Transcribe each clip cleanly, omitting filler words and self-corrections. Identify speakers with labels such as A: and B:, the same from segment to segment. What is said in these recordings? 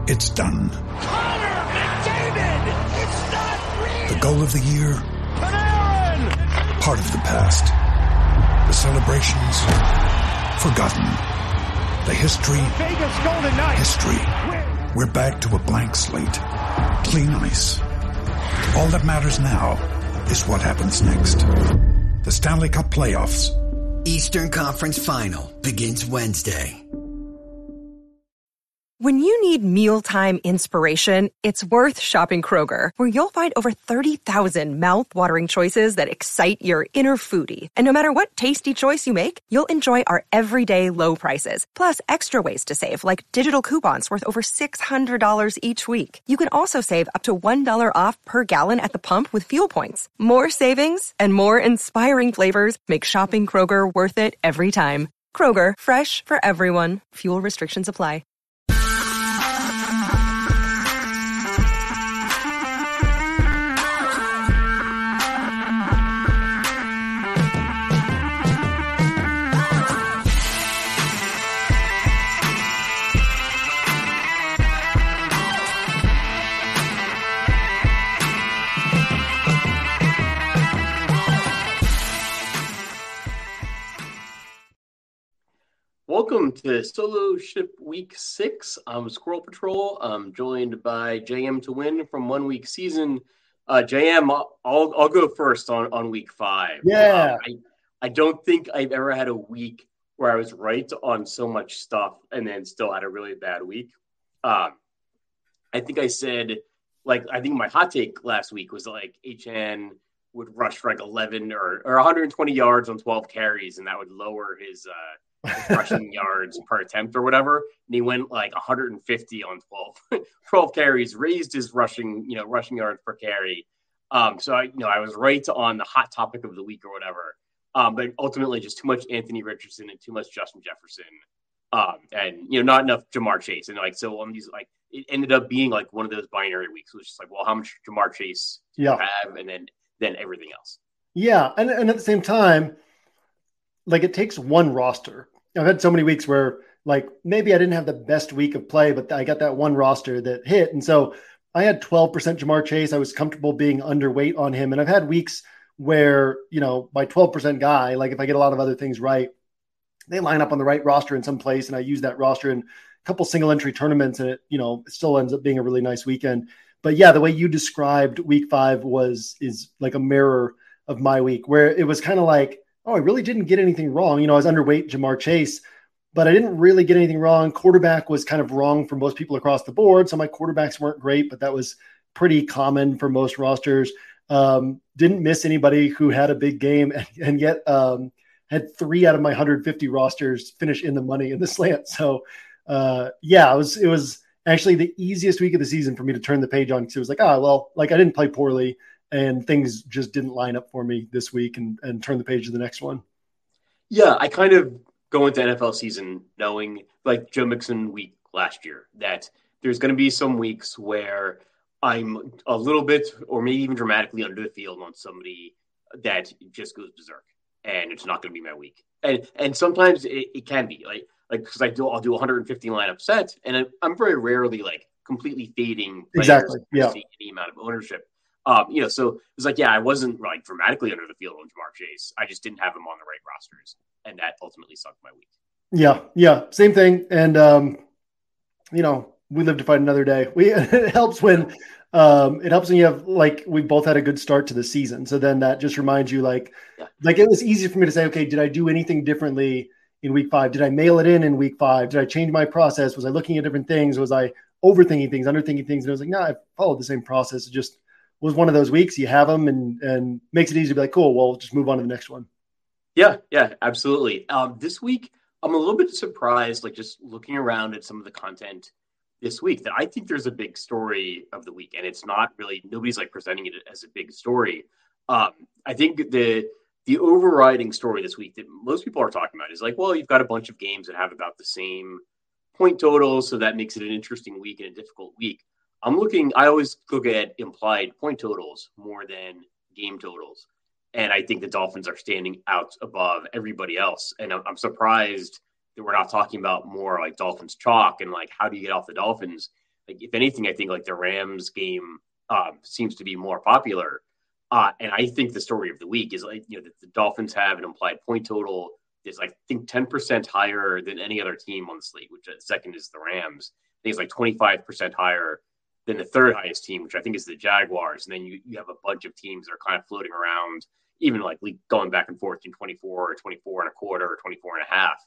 A: It's done.
B: Connor McDavid! It's not real!
A: The goal of the year?
B: Panarin!
A: Part of the past. The celebrations? Forgotten. The history?
B: Vegas Golden Knights!
A: History. We're back to a blank slate. Clean ice. All that matters now is what happens next. The Stanley Cup Playoffs.
C: Eastern Conference Final begins Wednesday.
D: When you need mealtime inspiration, it's worth shopping Kroger, where you'll find over 30,000 mouth-watering choices that excite your inner foodie. And no matter what tasty choice you make, you'll enjoy our everyday low prices, plus extra ways to save, like digital coupons worth over $600 each week. You can also save up to $1 off per gallon at the pump with fuel points. More savings and more inspiring flavors make shopping Kroger worth it every time. Kroger, fresh for everyone. Fuel restrictions apply.
E: Welcome to Solo Ship Week 6. I'm Squirrel Patrol. I'm joined by JM to win from 1 week season. JM, I'll go first on week 5.
F: Yeah.
E: I don't think I've ever had a week where I was right on so much stuff and then still had a really bad week. I think I said, I think my hot take last week was HN would rush for 11 or 120 yards on 12 carries, and that would lower his rushing yards per attempt or whatever. And he went 150 on 12 carries, raised his rushing yards per carry. So I was right on the hot topic of the week or whatever. But ultimately just too much Anthony Richardson and too much Justin Jefferson. And not enough Jamar Chase. And so on these, it ended up being one of those binary weeks. It was just how much Jamar Chase do you have? And then everything else.
F: Yeah. And at the same time, it takes one roster. I've had so many weeks where maybe I didn't have the best week of play, but I got that one roster that hit. And so I had 12% Jamar Chase. I was comfortable being underweight on him. And I've had weeks where, my 12% guy, if I get a lot of other things right, they line up on the right roster in some place. And I use that roster in a couple single entry tournaments, and it still ends up being a really nice weekend. But yeah, the way you described week 5 is like a mirror of my week, where it was kind of oh, I really didn't get anything wrong. I was underweight Jamar Chase, but I didn't really get anything wrong. Quarterback was kind of wrong for most people across the board. So my quarterbacks weren't great, but that was pretty common for most rosters. Didn't miss anybody who had a big game, and yet had 3 out of my 150 rosters finish in the money in the slant. So it was actually the easiest week of the season for me to turn the page on, because it was I didn't play poorly, and things just didn't line up for me this week, and turn the page to the next one.
E: Yeah, I kind of go into NFL season knowing, Joe Mixon week last year, that there's going to be some weeks where I'm a little bit or maybe even dramatically under the field on somebody that just goes berserk, and it's not going to be my week. And sometimes it can be because I'll do 150 lineup sets, and I'm very rarely completely fading players.
F: Exactly. Yeah.
E: Any amount of ownership. So it was I wasn't dramatically under the field on Jamar Chase. I just didn't have him on the right rosters, and that ultimately sucked my week.
F: Yeah, same thing. And we live to fight another day. It helps when you have we both had a good start to the season. So then that just reminds you it was easy for me to say, okay, did I do anything differently in week 5? Did I mail it in week 5? Did I change my process? Was I looking at different things? Was I overthinking things, underthinking things? And I was no, I followed the same process. It just was one of those weeks. You have them, and makes it easy to be cool, well, just move on to the next one.
E: Yeah, absolutely. This week, I'm a little bit surprised, just looking around at some of the content this week, that I think there's a big story of the week, and it's not really, nobody's presenting it as a big story. I think the overriding story this week that most people are talking about is you've got a bunch of games that have about the same point totals, so that makes it an interesting week and a difficult week. I always look at implied point totals more than game totals. And I think the Dolphins are standing out above everybody else. And I'm surprised that we're not talking about more Dolphins chalk and how do you get off the Dolphins? Like, if anything, I think like the Rams game seems to be more popular. And I think the story of the week is like, the Dolphins have an implied point total is I think 10% higher than any other team on the slate, which second is the Rams. I think it's like 25% higher than the third highest team, which I think is the Jaguars. And then you have a bunch of teams that are kind of floating around, even like going back and forth in 24 or 24 and a quarter or 24 and a half.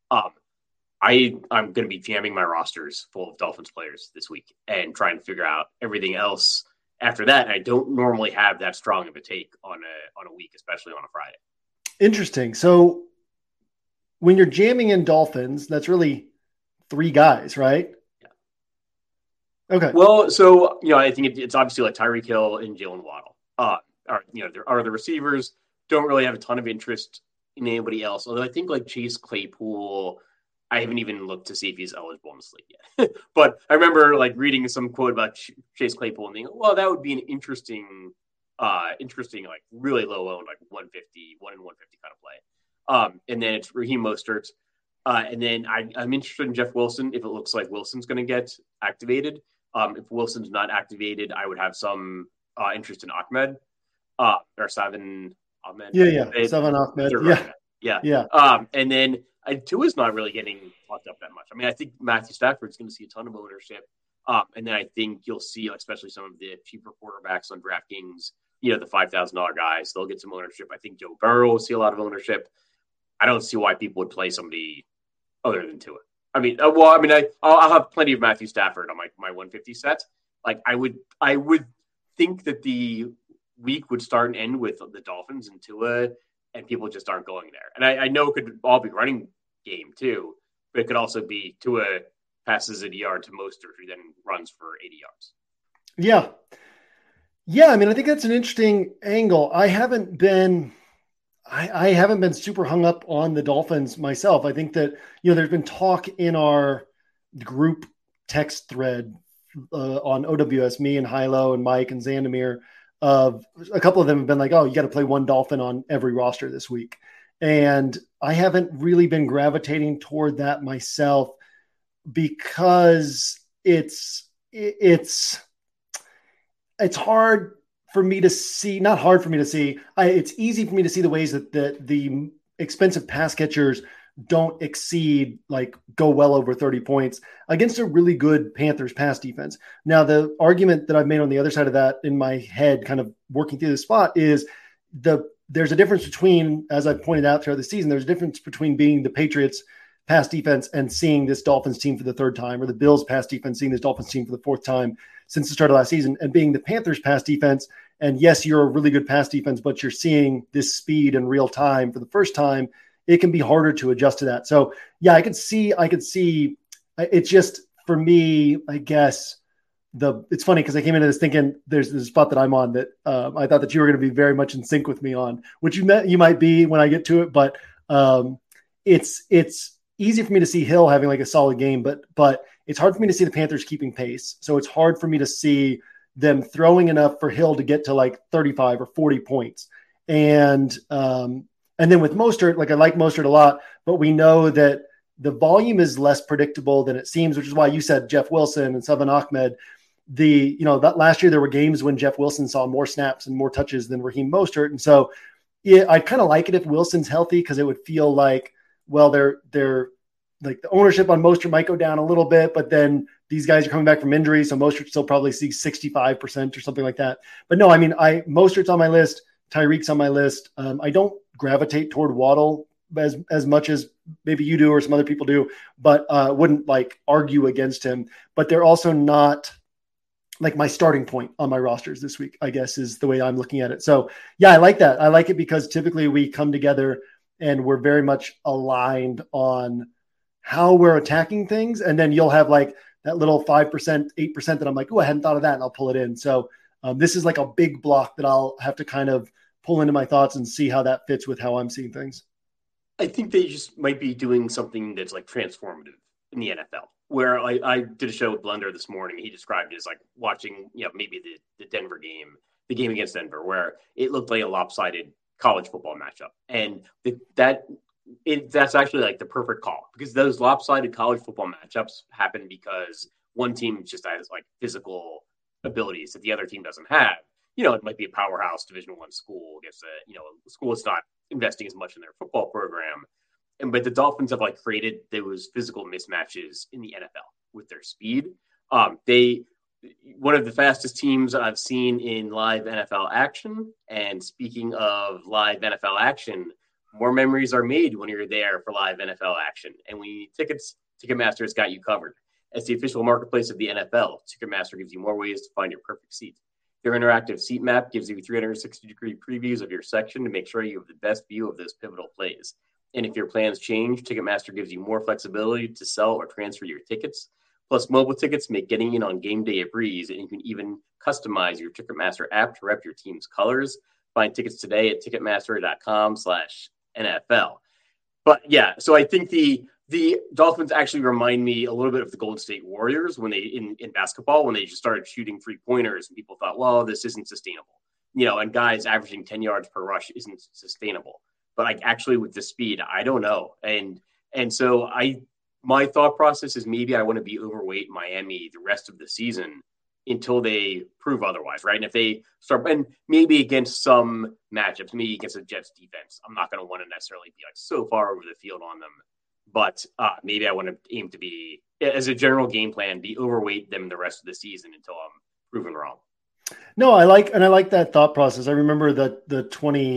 E: I'm going to be jamming my rosters full of Dolphins players this week and trying to figure out everything else after that. And I don't normally have that strong of a take on a week, especially on a Friday.
F: Interesting. So when you're jamming in Dolphins, that's really three guys, right? Yeah. Okay.
E: Well, so, I think it's obviously like Tyreek Hill and Jalen Waddle. There are the receivers. Don't really have a ton of interest in anybody else. Although I think like Chase Claypool, I haven't even looked to see if he's eligible in the slate yet. But I remember like reading some quote about Chase Claypool and thinking, well, that would be an interesting, like really low owned, like 150, 1 in 150 kind of play. And then it's Raheem Mostert. And then I'm interested in Jeff Wilson if it looks like Wilson's going to get activated. If Wilson's not activated, I would have some interest in Ahmed or Salvon Ahmed.
F: Yeah. Salvon Ahmed.
E: Yeah. And then Tua's not really getting talked up that much. I mean, I think Matthew Stafford's going to see a ton of ownership. And then I think you'll see, especially some of the cheaper quarterbacks on DraftKings, the $5,000 guys, they'll get some ownership. I think Joe Burrow will see a lot of ownership. I don't see why people would play somebody other than Tua. I'll have plenty of Matthew Stafford on my 150 set. Like I would think that the week would start and end with the Dolphins and Tua, and people just aren't going there. And I know it could all be running game too, but it could also be Tua passes a yard to Mostert, who then runs for 80 yards.
F: Yeah. I mean, I think that's an interesting angle. I haven't been super hung up on the Dolphins myself. I think that, there's been talk in our group text thread on OWS, me and Hilo and Mike and Zandamir, of a couple of them have been like, oh, you got to play one Dolphin on every roster this week. And I haven't really been gravitating toward that myself because it's hard for me to see, not hard for me to see. It's easy for me to see the ways that the expensive pass catchers don't exceed, like go well over 30 points against a really good Panthers pass defense. Now, the argument that I've made on the other side of that in my head, kind of working through the spot, is there's a difference between, as I pointed out throughout the season, there's a difference between being the Patriots pass defense and seeing this Dolphins team for the third time, or the Bills pass defense seeing this Dolphins team for the fourth time since the start of last season, and being the Panthers pass defense. And yes, you're a really good pass defense, but you're seeing this speed in real time for the first time. It can be harder to adjust to that. So yeah, I could see it's just, for me, I guess it's funny because I came into this thinking there's a spot that I'm on that I thought that you were going to be very much in sync with me on, which you might be when I get to it. But it's easy for me to see Hill having like a solid game, but it's hard for me to see the Panthers keeping pace. So it's hard for me to see them throwing enough for Hill to get to like 35 or 40 points. And then with Mostert, like I like Mostert a lot, but we know that the volume is less predictable than it seems, which is why you said Jeff Wilson and Salvon Ahmed. That last year there were games when Jeff Wilson saw more snaps and more touches than Raheem Mostert. And so yeah, I'd kind of like it if Wilson's healthy, because it would feel like, well, they're like the ownership on Mostert might go down a little bit, but then these guys are coming back from injury. So Mostert still probably sees 65% or something like that. But no, I mean, Mostert's on my list. Tyreek's on my list. I don't gravitate toward Waddle as much as maybe you do or some other people do, but wouldn't like argue against him. But they're also not like my starting point on my rosters this week, I guess, is the way I'm looking at it. So yeah, I like that. I like it because typically we come together and we're very much aligned on how we're attacking things. And then you'll have like that little 5%, 8% that I'm like, oh, I hadn't thought of that, and I'll pull it in. So this is like a big block that I'll have to kind of pull into my thoughts and see how that fits with how I'm seeing things.
E: I think they just might be doing something that's like transformative in the NFL, where I did a show with Blender this morning. He described it as like watching, maybe the Denver game, the game against Denver, where it looked like a lopsided college football matchup. And that's actually like the perfect call, because those lopsided college football matchups happen because one team just has like physical abilities that the other team doesn't have. It might be a powerhouse Division I school against a school that's not investing as much in their football program. But the Dolphins have like created those physical mismatches in the NFL with their speed. One of the fastest teams I've seen in live NFL action. And speaking of live NFL action, more memories are made when you're there for live NFL action. And when you need tickets, Ticketmaster's got you covered. As the official marketplace of the NFL, Ticketmaster gives you more ways to find your perfect seat. Their interactive seat map gives you 360-degree previews of your section to make sure you have the best view of those pivotal plays. And if your plans change, Ticketmaster gives you more flexibility to sell or transfer your tickets. Plus, mobile tickets make getting in on game day a breeze, and you can even customize your Ticketmaster app to rep your team's colors. Find tickets today at Ticketmaster.com/NFL. But yeah, so I think the Dolphins actually remind me a little bit of the Golden State Warriors when they in basketball, when they just started shooting 3-pointers and people thought, well, this isn't sustainable. And guys averaging 10 yards per rush isn't sustainable. But like actually with the speed, I don't know. And so my thought process is maybe I want to be overweight Miami the rest of the season until they prove otherwise, right? And if they start, and maybe against some matchups, maybe against the Jets defense, I'm not going to want to necessarily be like so far over the field on them. But maybe I want to aim to be, as a general game plan, be overweight them the rest of the season until I'm proven wrong.
F: No, I like that thought process. I remember that the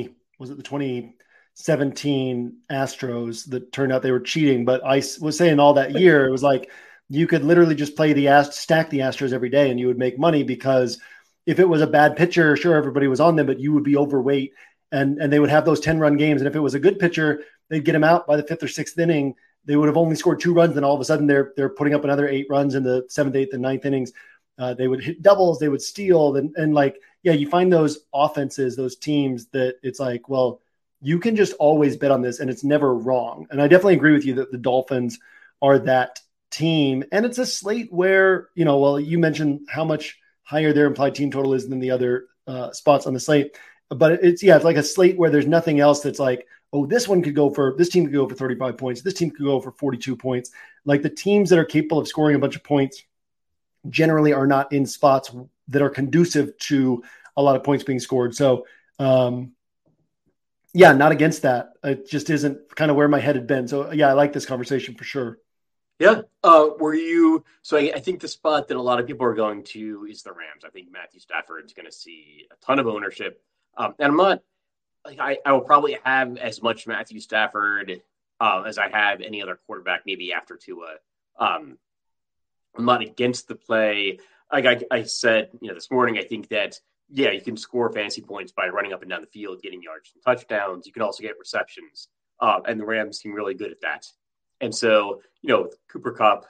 F: 2017 Astros that turned out they were cheating, but I was saying all that year, it was like you could literally just play stack the Astros every day and you would make money, because if it was a bad pitcher, sure, everybody was on them, but you would be overweight and they would have those 10-run games. And if it was a good pitcher, they'd get him out by the 5th or 6th inning. They would have only scored 2 runs. Then all of a sudden they're putting up another 8 runs in the 7th, 8th, and 9th innings. They would hit doubles. They would steal. And like, yeah, you find those offenses, those teams that it's like, well, you can just always bet on this and it's never wrong. And I definitely agree with you that the Dolphins are that team. And it's a slate where, you mentioned how much higher their implied team total is than the other spots on the slate. But it's like a slate where there's nothing else that's like, oh, this team could go for 35 points. This team could go for 42 points. Like the teams that are capable of scoring a bunch of points generally are not in spots that are conducive to a lot of points being scored. So, yeah, not against that. It just isn't kind of where my head had been. So, yeah, I like this conversation for sure.
E: Yeah. I think the spot that a lot of people are going to is the Rams. I think Matthew Stafford's going to see a ton of ownership. And I'm not, I will probably have as much Matthew Stafford as I have any other quarterback, maybe after Tua. I'm not against the play. Like I said, this morning, I think that, yeah, you can score fantasy points by running up and down the field, getting yards and touchdowns. You can also get receptions. And the Rams seem really good at that. And so, Cooper Kupp,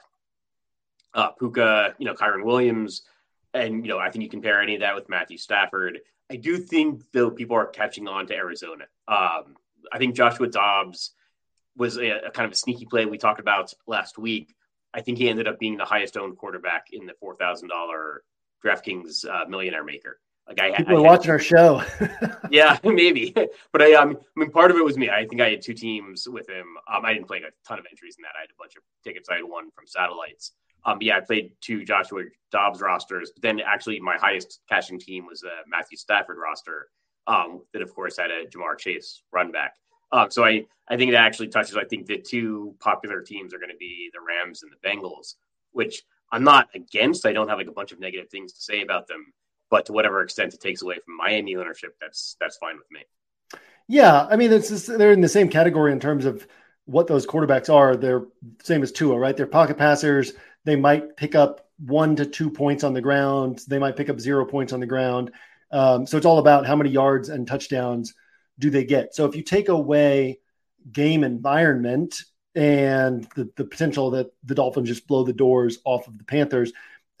E: Puka, Kyron Williams, and, I think you compare any of that with Matthew Stafford. I do think, though, people are catching on to Arizona. I think Joshua Dobbs was a kind of a sneaky play we talked about last week. I think he ended up being the highest owned quarterback in the $4,000 DraftKings Millionaire Maker.
F: People are watching our show.
E: Yeah, maybe. But I mean, part of it was me. I think I had 2 teams with him. I didn't play a ton of entries in that. I had a bunch of tickets. I had one from satellites. Yeah, I played 2 Joshua Dobbs rosters. But then actually my highest cashing team was a Matthew Stafford roster that, of course, had a Jamar Chase run back. So I think it actually touches, I think the 2 popular teams are going to be the Rams and the Bengals, which I'm not against. I don't have like a bunch of negative things to say about them. But to whatever extent it takes away from Miami ownership, that's fine with me.
F: Yeah, I mean, they're in the same category in terms of what those quarterbacks are. They're same as Tua, right? They're pocket passers. They might pick up 1 to 2 points on the ground. They might pick up 0 points on the ground. So it's all about how many yards and touchdowns do they get. So if you take away game environment and the potential that the Dolphins just blow the doors off of the Panthers,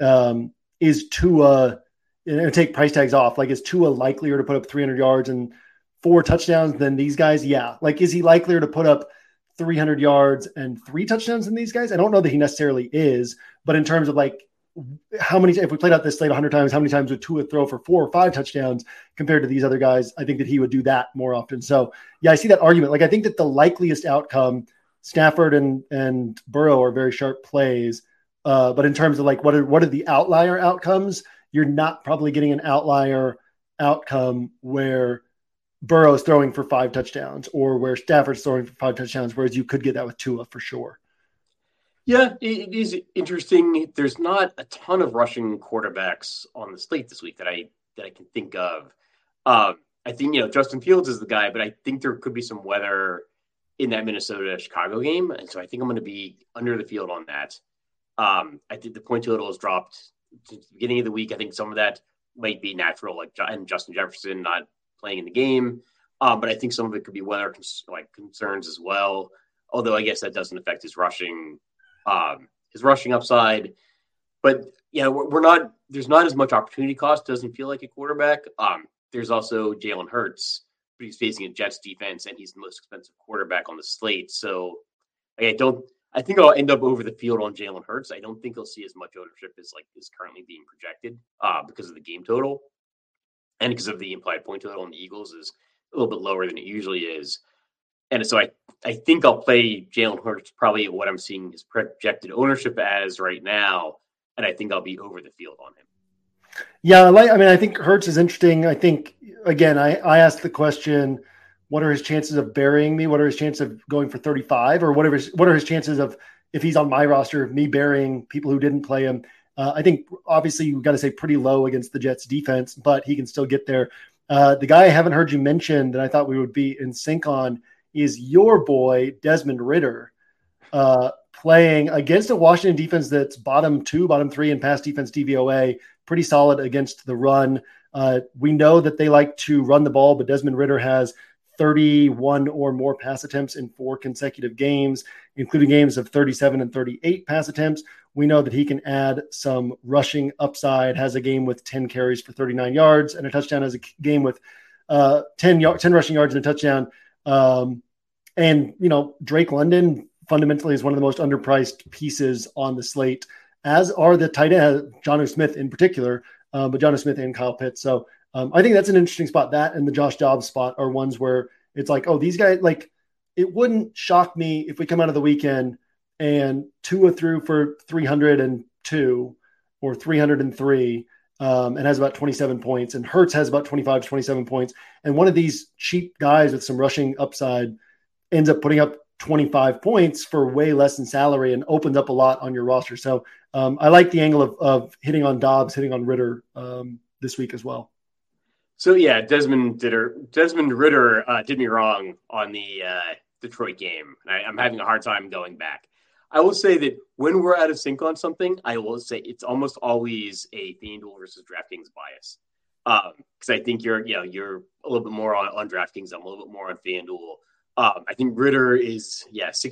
F: is Tua – and take price tags off. Like, is Tua likelier to put up 300 yards and 4 touchdowns than these guys? Yeah. Like, is he likelier to put up 300 yards and 3 touchdowns than these guys? I don't know that he necessarily is, but in terms of like how many, if we played out this slate 100 times, how many times would Tua throw for 4 or 5 touchdowns compared to these other guys? I think that he would do that more often. So yeah, I see that argument. Like, I think that the likeliest outcome, Stafford and Burrow are very sharp plays, But in terms of like what are the outlier outcomes, you're not probably getting an outlier outcome where Burrow's throwing for 5 touchdowns or where Stafford's throwing for 5 touchdowns, whereas you could get that with Tua for sure.
E: Yeah, it is interesting. There's not a ton of rushing quarterbacks on the slate this week that I can think of. I think, Justin Fields is the guy, but I think there could be some weather in that Minnesota-Chicago game. And so I think I'm going to be under the field on that. I think the point total has dropped since the beginning of the week. I think some of that might be natural, and Justin Jefferson not playing in the game. But I think some of it could be weather concerns as well. Although I guess that doesn't affect his rushing upside. But yeah, there's not as much opportunity cost. Doesn't feel like a quarterback. There's also Jalen Hurts, but he's facing a Jets defense, and he's the most expensive quarterback on the slate. So I think I'll end up over the field on Jalen Hurts. I don't think he'll see as much ownership as is currently being projected because of the game total and because of the implied point total on the Eagles is a little bit lower than it usually is. And so I think I'll play Jalen Hurts probably what I'm seeing his projected ownership as right now, and I think I'll be over the field on him.
F: Yeah, I think Hurts is interesting. I think, again, I asked the question, what are his chances of burying me? What are his chances of going for 35? Or what are his chances of, if he's on my roster, me burying people who didn't play him? I think, obviously, you've got to say pretty low against the Jets defense, but he can still get there. The guy I haven't heard you mention that I thought we would be in sync on is your boy, Desmond Ridder, playing against a Washington defense that's bottom 2, bottom 3 in pass defense DVOA, pretty solid against the run. We know that they like to run the ball, but Desmond Ridder has 31 or more pass attempts in 4 consecutive games, including games of 37 and 38 pass attempts. We know that he can add some rushing upside, has a game with 10 carries for 39 yards and a touchdown, has a game with 10 rushing yards and a touchdown. And, Drake London fundamentally is one of the most underpriced pieces on the slate, as are the tight end, Jonnu Smith in particular, but Jonnu Smith and Kyle Pitts. So I think that's an interesting spot. That and the Josh Dobbs spot are ones where it's like, oh, these guys, it wouldn't shock me if we come out of the weekend and Tua threw for 302 or 303 and has about 27 points, and Hurts has about 25 to 27 points. And one of these cheap guys with some rushing upside ends up putting up 25 points for way less than salary and opens up a lot on your roster. So I like the angle of hitting on Dobbs, hitting on Ridder this week as well.
E: So yeah, Desmond Ridder did me wrong on the Detroit game. I'm having a hard time going back. I will say that when we're out of sync on something, I will say it's almost always a FanDuel versus DraftKings bias. Because I think you're a little bit more on DraftKings. I'm a little bit more on FanDuel. I think Ridder is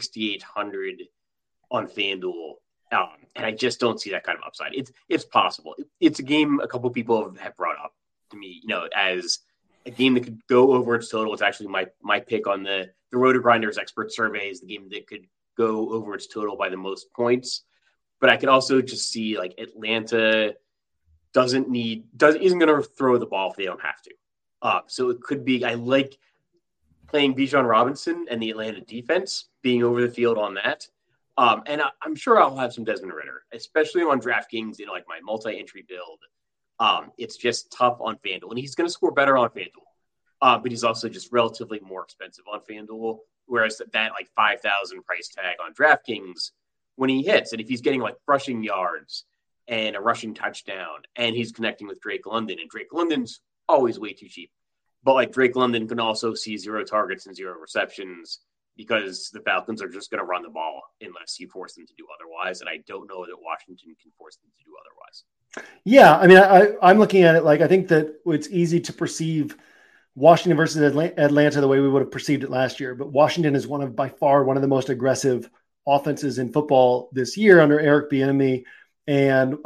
E: 6,800 on FanDuel. And I just don't see that kind of upside. It's possible. It's a game a couple people have brought up to me, as a game that could go over its total. It's actually my pick on the Roto Grinders expert survey is the game that could go over its total by the most points. But I could also just see Atlanta isn't going to throw the ball if they don't have to. So it could be, I like playing Bijan Robinson and the Atlanta defense being over the field on that. And I'm sure I'll have some Desmond Ridder, especially on DraftKings in my multi-entry build. It's just tough on FanDuel, and he's going to score better on FanDuel. But he's also just relatively more expensive on FanDuel. Whereas that 5,000 price tag on DraftKings, when he hits, and if he's getting rushing yards and a rushing touchdown, and he's connecting with Drake London, and Drake London's always way too cheap. But Drake London can also see 0 targets and 0 receptions because the Falcons are just going to run the ball unless you force them to do otherwise. And I don't know that Washington can force them to do otherwise.
F: Yeah, I mean, I'm looking at it I think that it's easy to perceive Washington versus Atlanta the way we would have perceived it last year. But Washington is by far one of the most aggressive offenses in football this year under Eric Bieniemy. And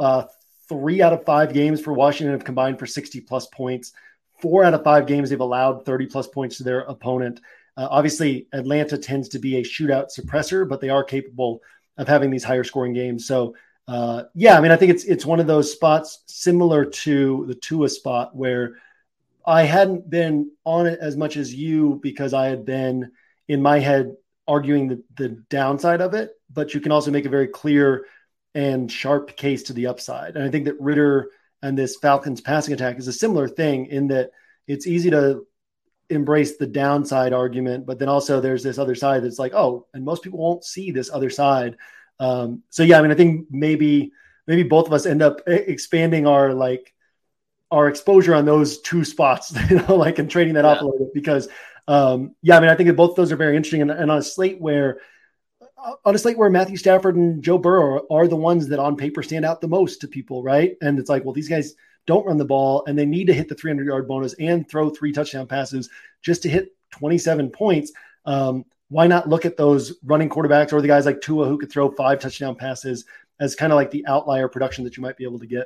F: 3 out of 5 games for Washington have combined for 60-plus points. 4 out of 5 games they've allowed 30-plus points to their opponent. Obviously, Atlanta tends to be a shootout suppressor, but they are capable of having these higher scoring games. So, I think it's one of those spots similar to the Tua spot where I hadn't been on it as much as you because I had been in my head arguing the downside of it. But you can also make a very clear and sharp case to the upside. And I think that Ridder and this Falcons passing attack is a similar thing in that it's easy to embrace the downside argument, but then also there's this other side that's like, oh, and most people won't see this other side. So yeah, I mean, I think maybe both of us end up expanding our exposure on those two spots, and trading that off a little bit because I mean, I think that both of those are very interesting. And on a slate where Matthew Stafford and Joe Burrow are the ones that on paper stand out the most to people, right? And it's like, well, these guys don't run the ball and they need to hit the 300-yard bonus and throw 3 touchdown passes just to hit 27 points. Why not look at those running quarterbacks or the guys like Tua who could throw 5 touchdown passes as kind of like the outlier production that you might be able to get?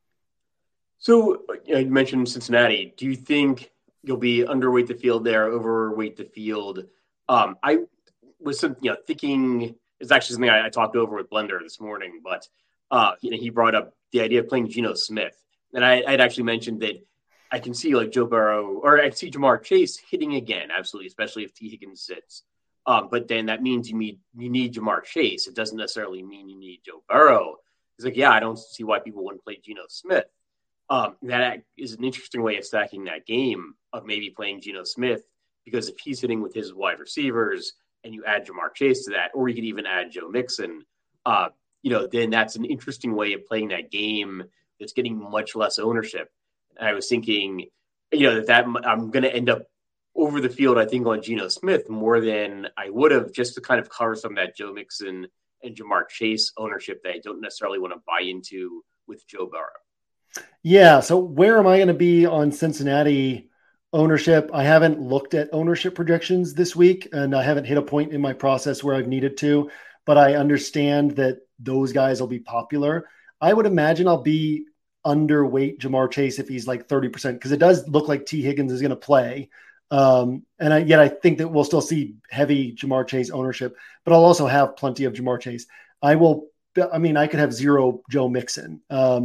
F: So
E: you mentioned Cincinnati. Do you think you'll be underweight the field there, overweight the field? I was thinking it's actually something I talked over with Blender this morning, but he brought up the idea of playing Geno Smith. And I'd actually mentioned that I can see Joe Burrow, or I see Jamar Chase hitting again, absolutely, especially if T. Higgins sits. But then that means you need Jamar Chase. It doesn't necessarily mean you need Joe Burrow. It's like, yeah, I don't see why people wouldn't play Geno Smith. That is an interesting way of stacking that game of maybe playing Geno Smith, because if he's hitting with his wide receivers and you add Jamar Chase to that, or you could even add Joe Mixon, then that's an interesting way of playing that game that's getting much less ownership. And I was thinking, that I'm going to end up over the field, I think, on Geno Smith more than I would have, just to kind of cover some of that Joe Mixon and Jamar Chase ownership that I don't necessarily want to buy into with Joe Burrow.
F: Yeah. So where am I going to be on Cincinnati ownership? I haven't looked at ownership projections this week, and I haven't hit a point in my process where I've needed to, but I understand that those guys will be popular. I would imagine I'll be underweight Jamar Chase if he's like 30%, because it does look like T. Higgins is going to play. Yet I think that we'll still see heavy Jamar Chase ownership, but I'll also have plenty of Jamar Chase. I could have 0 Joe Mixon.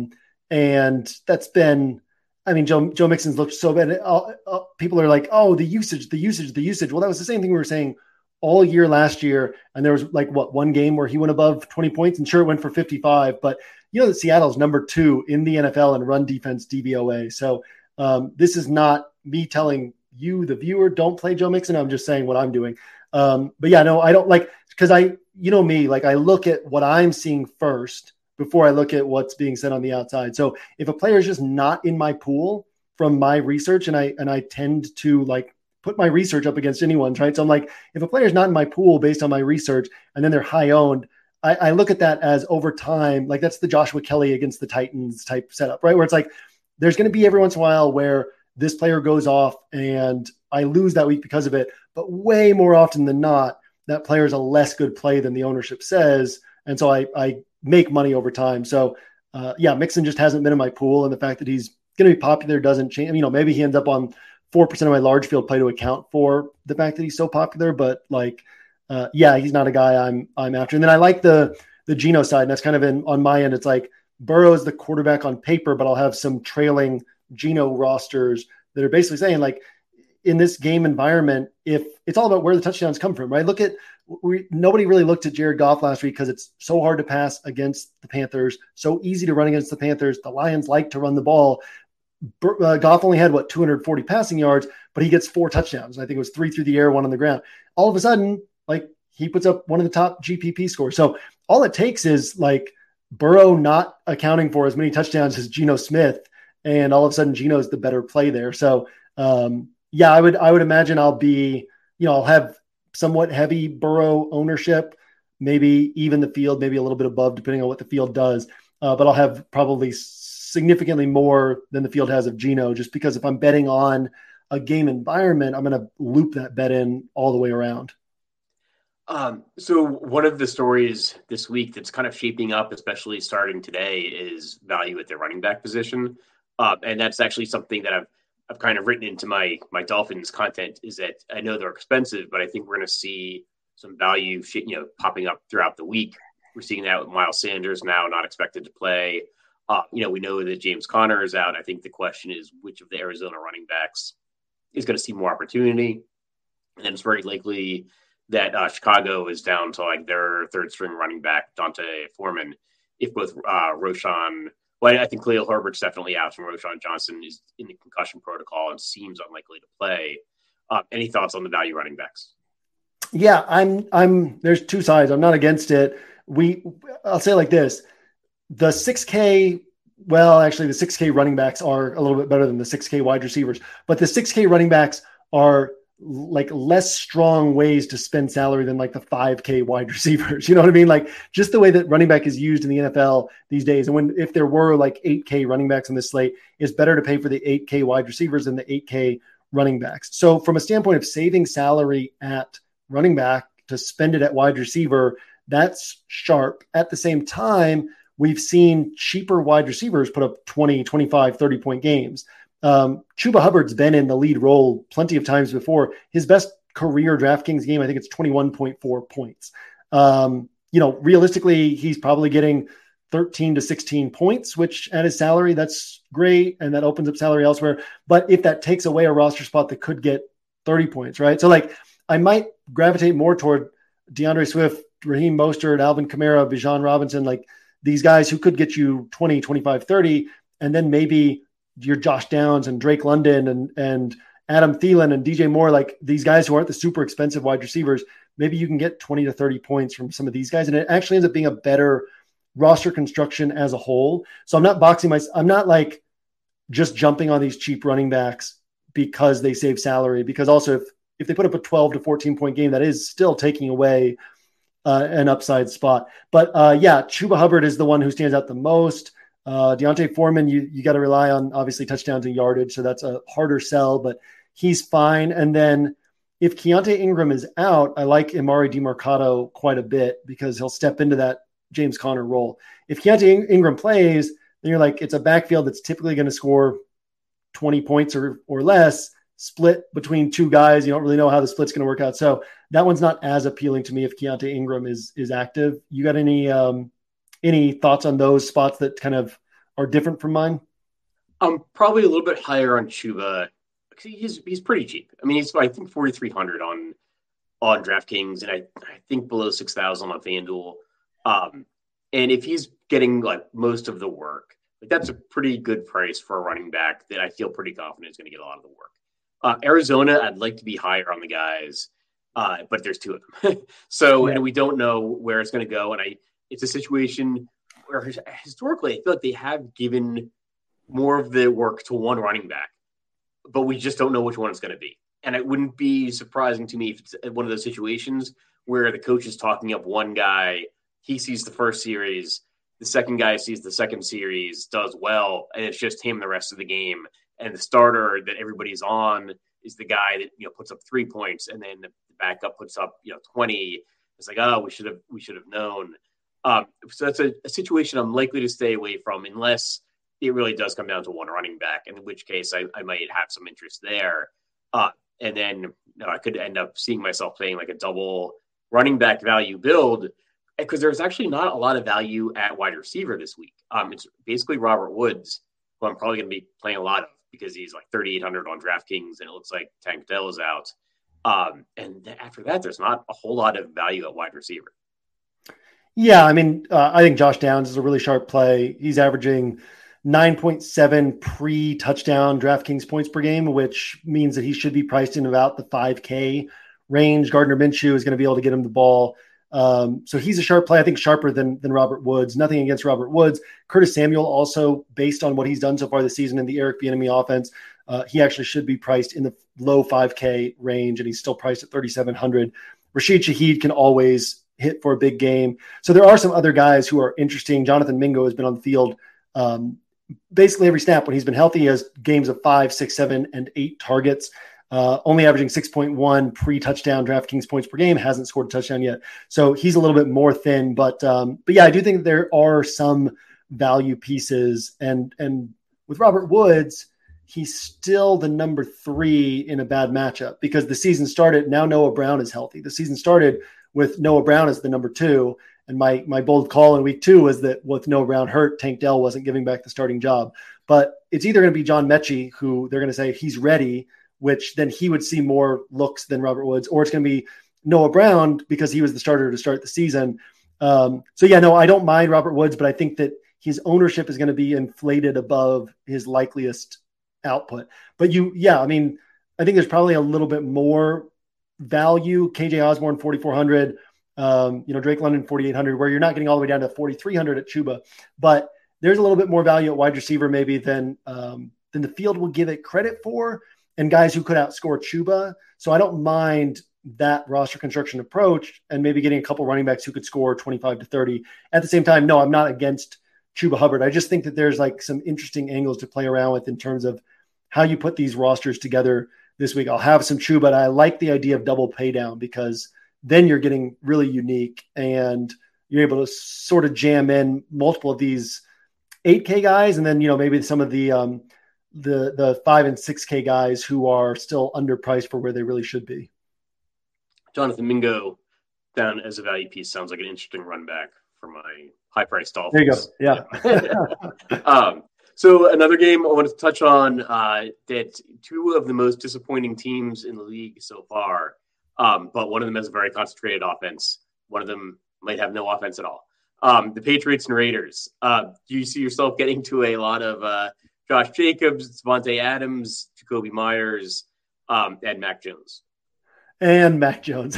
F: And that's been, Joe Mixon's looked so bad. People are like, oh, the usage. Well, that was the same thing we were saying all year last year. And there was one game where he went above 20 points, and sure, it went for 55, but that Seattle's number 2 in the NFL in run defense DVOA. So this is not me telling you, the viewer, don't play Joe Mixon. I'm just saying what I'm doing. But yeah, no, I don't because I look at what I'm seeing first before I look at what's being said on the outside. So if a player is just not in my pool from my research, and I tend to put my research up against anyone's, right? So I'm like, if a player is not in my pool based on my research and then they're high owned, I look at that as over time, that's the Joshua Kelly against the Titans type setup, right? Where it's like, there's going to be every once in a while where this player goes off and I lose that week because of it. But way more often than not, that player is a less good play than the ownership says. And so I make money over time. So Mixon just hasn't been in my pool. And the fact that he's going to be popular doesn't change. Maybe he ends up on 4% of my large field play to account for the fact that he's so popular, but he's not a guy I'm after. And then I like the Geno side, and that's kind of on my end. It's like Burrow's the quarterback on paper, but I'll have some trailing Geno rosters that are basically saying, in this game environment, if it's all about where the touchdowns come from, right? Nobody really looked at Jared Goff last week because it's so hard to pass against the Panthers, so easy to run against the Panthers. The Lions like to run the ball. Goff only had 240 passing yards, but he gets 4 touchdowns. I think it was 3 through the air, 1 on the ground. All of a sudden, he puts up one of the top GPP scores. So all it takes is Burrow not accounting for as many touchdowns as Geno Smith, and all of a sudden Geno's the better play there. So I would imagine I'll be, I'll have somewhat heavy Burrow ownership, maybe even the field, maybe a little bit above, depending on what the field does. But I'll have probably significantly more than the field has of Geno, just because if I'm betting on a game environment, I'm going to loop that bet in all the way around.
E: So one of the stories this week that's kind of shaping up, especially starting today, is value at their running back position. And that's actually something that I've kind of written into my Dolphins content, is that I know they're expensive, but I think we're going to see some value popping up throughout the week. We're seeing that with Miles Sanders now not expected to play. We know that James Conner is out. I think the question is which of the Arizona running backs is going to see more opportunity. And then it's very likely that Chicago is down to their third string running back, Dante Foreman, if both Roschon. Well, I think Khalil Herbert's definitely out, and Roschon Johnson is in the concussion protocol and seems unlikely to play. Any thoughts on the value running backs?
F: Yeah, I'm. There's two sides. I'm not against it. I'll say it like this: the 6K. Well, actually, the 6K running backs are a little bit better than the 6K wide receivers, but the 6K running backs are like less strong ways to spend salary than like the 5K wide receivers. You know what I mean? Like just the way that running back is used in the NFL these days. And if there were like 8K running backs on this slate, it's better to pay for the 8K wide receivers than the 8K running backs. So from a standpoint of saving salary at running back to spend it at wide receiver, that's sharp. At the same time, we've seen cheaper wide receivers put up 20, 25, 30-point games. Chuba Hubbard's been in the lead role plenty of times before. His best career DraftKings game, I think it's 21.4 points. Realistically, he's probably getting 13 to 16 points, which at his salary, that's great. And that opens up salary elsewhere. But if that takes away a roster spot that could get 30 points, right? So like I might gravitate more toward DeAndre Swift, Raheem Mostert, Alvin Kamara, Bijan Robinson, like these guys who could get you 20, 25, 30, and then maybe your Josh Downs and Drake London and Adam Thielen and DJ Moore, like these guys who aren't the super expensive wide receivers, maybe you can get 20 to 30 points from some of these guys. And it actually ends up being a better roster construction as a whole. So I'm not like just jumping on these cheap running backs because they save salary, because also if they put up a 12 to 14 point game, that is still taking away an upside spot. But Chuba Hubbard is the one who stands out the most. Deontay Foreman, you got to rely on obviously touchdowns and yardage. So that's a harder sell, but he's fine. And then if Keontae Ingram is out, I like Emari DeMarcado quite a bit because he'll step into that James Conner role. If Keontae Ingram plays, then you're like, it's a backfield that's typically going to score 20 points or less, split between two guys. You don't really know how the split's going to work out. So that one's not as appealing to me if Keontae Ingram is active. You got any thoughts on those spots that kind of are different from mine?
E: I'm probably a little bit higher on Chuba. He's pretty cheap. I mean, I think 4,300 on DraftKings, and I think below 6,000 on FanDuel. And if he's getting like most of the work, like that's a pretty good price for a running back that I feel pretty confident is going to get a lot of the work. Arizona, I'd like to be higher on the guys, but there's two of them. And we don't know where it's going to go. And it's a situation where historically I feel like they have given more of the work to one running back, but we just don't know which one it's going to be. And it wouldn't be surprising to me if it's one of those situations where the coach is talking up one guy, he sees the first series, the second guy sees the second series, does well, and it's just him the rest of the game. And the starter that everybody's on is the guy that puts up 3 points, and then the backup puts up 20. It's like, oh, we should have known. So that's a situation I'm likely to stay away from unless it really does come down to one running back, in which case I might have some interest there. And then I could end up seeing myself playing like a double running back value build because there's actually not a lot of value at wide receiver this week. It's basically Robert Woods, who I'm probably going to be playing a lot of because he's like 3,800 on DraftKings and it looks like Tank Dell is out. And after that, there's not a whole lot of value at wide receiver.
F: Yeah, I mean, I think Josh Downs is a really sharp play. He's averaging 9.7 pre-touchdown DraftKings points per game, which means that he should be priced in about the 5K range. Gardner Minshew is going to be able to get him the ball. So he's a sharp play, I think sharper than Robert Woods. Nothing against Robert Woods. Curtis Samuel also, based on what he's done so far this season in the Eric Bieniemy offense, he actually should be priced in the low 5K range, and he's still priced at 3,700. Rashid Shaheed can always hit for a big game. So there are some other guys who are interesting. Jonathan Mingo has been on the field basically every snap when he's been healthy. He has games of 5, 6, 7, and 8 targets, only averaging 6.1 pre-touchdown DraftKings points per game, hasn't scored a touchdown yet. So he's a little bit more thin, but yeah, I do think there are some value pieces. And with Robert Woods, he's still the number 3 in a bad matchup because the season started. Now Noah Brown is healthy. The season started with Noah Brown as the number 2. And my bold call in week 2 was that with Noah Brown hurt, Tank Dell wasn't giving back the starting job. But it's either going to be John Mechie, who they're going to say he's ready, which then he would see more looks than Robert Woods, or it's going to be Noah Brown because he was the starter to start the season. So yeah, no, I don't mind Robert Woods, but I think that his ownership is going to be inflated above his likeliest output. But I mean, I think there's probably a little bit more value. KJ Osborne, 4,400, Drake London, 4,800, where you're not getting all the way down to 4,300 at Chuba, but there's a little bit more value at wide receiver maybe than the field will give it credit for, and guys who could outscore Chuba. So I don't mind that roster construction approach and maybe getting a couple running backs who could score 25 to 30. At the same time, no, I'm not against Chuba Hubbard. I just think that there's like some interesting angles to play around with in terms of how you put these rosters together this week. I'll have some Chuba, but I like the idea of double pay down because then you're getting really unique and you're able to sort of jam in multiple of these 8K guys. And then, maybe some of the 5 and 6K guys who are still underpriced for where they really should be.
E: Jonathan Mingo down as a value piece sounds like an interesting run back for my high-priced Dolphins.
F: There you go. Yeah.
E: So another game I wanted to touch on that two of the most disappointing teams in the league so far, but one of them has a very concentrated offense. One of them might have no offense at all. The Patriots and Raiders. Do you see yourself getting to a lot of Josh Jacobs, Devontae Adams, Jacoby Myers, and Mac Jones?
F: And Mac Jones.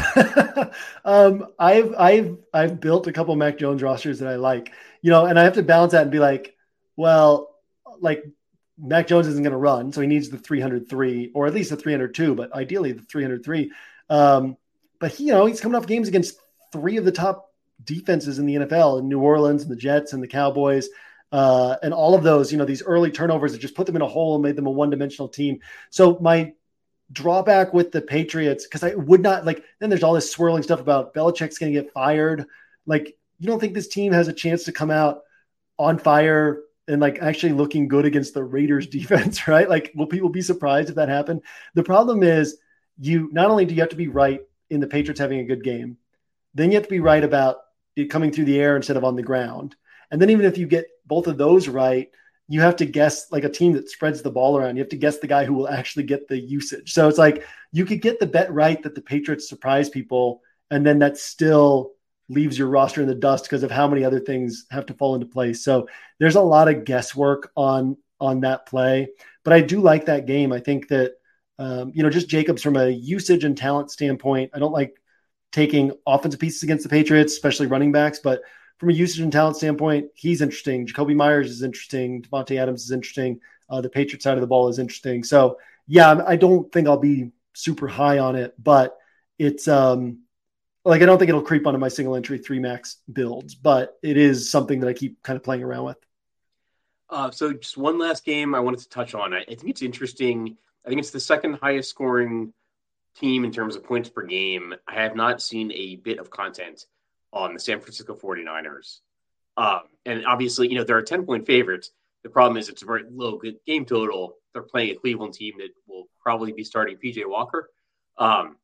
F: I've built a couple of Mac Jones rosters that I like, and I have to balance that and be like, well, like Mac Jones isn't going to run, so he needs the 303 or at least the 302, but ideally the 303. But he's coming off games against three of the top defenses in the NFL, in New Orleans and the Jets and the Cowboys. And all of those, these early turnovers that just put them in a hole and made them a one-dimensional team. So my drawback with the Patriots, because I would not then there's all this swirling stuff about Belichick's going to get fired. Like, you don't think this team has a chance to come out on fire and actually looking good against the Raiders defense, right? Like, will people be surprised if that happened? The problem is not only do you have to be right in the Patriots having a good game, then you have to be right about it coming through the air instead of on the ground. And then even if you get both of those right, you have to guess a team that spreads the ball around. You have to guess the guy who will actually get the usage. So it's you could get the bet right that the Patriots surprise people, and then that still leaves your roster in the dust because of how many other things have to fall into place. So there's a lot of guesswork on that play, but I do like that game. I think that, just Jacobs from a usage and talent standpoint, I don't like taking offensive pieces against the Patriots, especially running backs, but from a usage and talent standpoint, he's interesting. Jacoby Myers is interesting. Devontae Adams is interesting. The Patriots side of the ball is interesting. So, yeah, I don't think I'll be super high on it, but it's I don't think it'll creep onto my single entry 3 max builds, but it is something that I keep kind of playing around with.
E: So just one last game I wanted to touch on. I think it's interesting. I think it's the second highest scoring team in terms of points per game. I have not seen a bit of content on the San Francisco 49ers. And obviously, they're a 10-point favorites. The problem is it's a very low game total. They're playing a Cleveland team that will probably be starting PJ Walker. And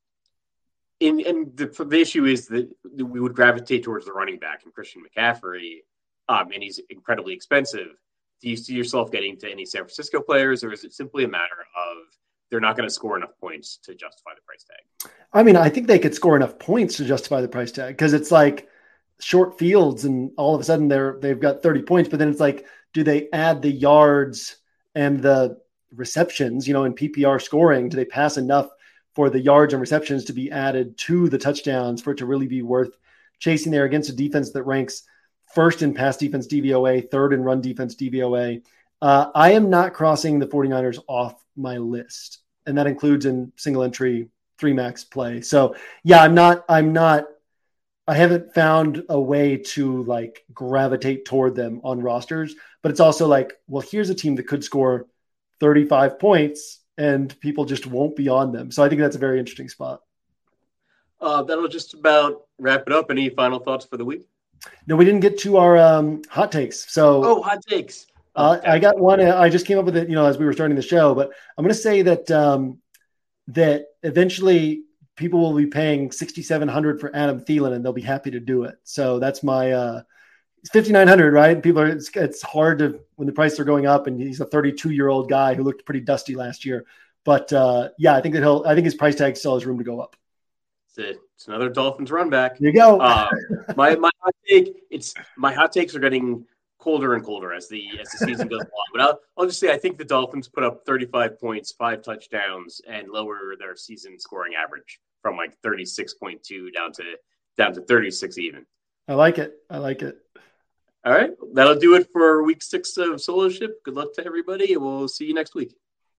E: the issue is that we would gravitate towards the running back and Christian McCaffrey, and he's incredibly expensive. Do you see yourself getting to any San Francisco players, or is it simply a matter of they're not going to score enough points to justify the price tag?
F: I mean, I think they could score enough points to justify the price tag because it's short fields and all of a sudden they've got 30 points, but then it's do they add the yards and the receptions, in PPR scoring? Do they pass enough for the yards and receptions to be added to the touchdowns for it to really be worth chasing there against a defense that ranks first in pass defense DVOA, third in run defense DVOA? I am not crossing the 49ers off my list, and that includes in single entry 3 max play. So yeah, I haven't found a way to gravitate toward them on rosters, but it's also well, here's a team that could score 35 points and people just won't be on them. So I think that's a very interesting spot.
E: That'll just about wrap it up. Any final thoughts for the week?
F: No, we didn't get to our hot takes. So
E: hot takes.
F: I got one. I just came up with it, as we were starting the show, but I'm going to say that that eventually people will be paying $6,700 for Adam Thielen, and they'll be happy to do it. So that's my it's $5,900, right? People it's hard to when the prices are going up, and he's a 32-year-old guy who looked pretty dusty last year. But I think his price tag still has room to go up.
E: It's another Dolphins run back.
F: There you go.
E: My hot takes are getting colder and colder as the season goes along. But I'll just say I think the Dolphins put up 35 points, 5 touchdowns, and lower their season scoring average from like 36.2 down to 36 even.
F: I like it.
E: All right, that'll do it for week 6 of Solo Ship. Good luck to everybody, and we'll see you next week.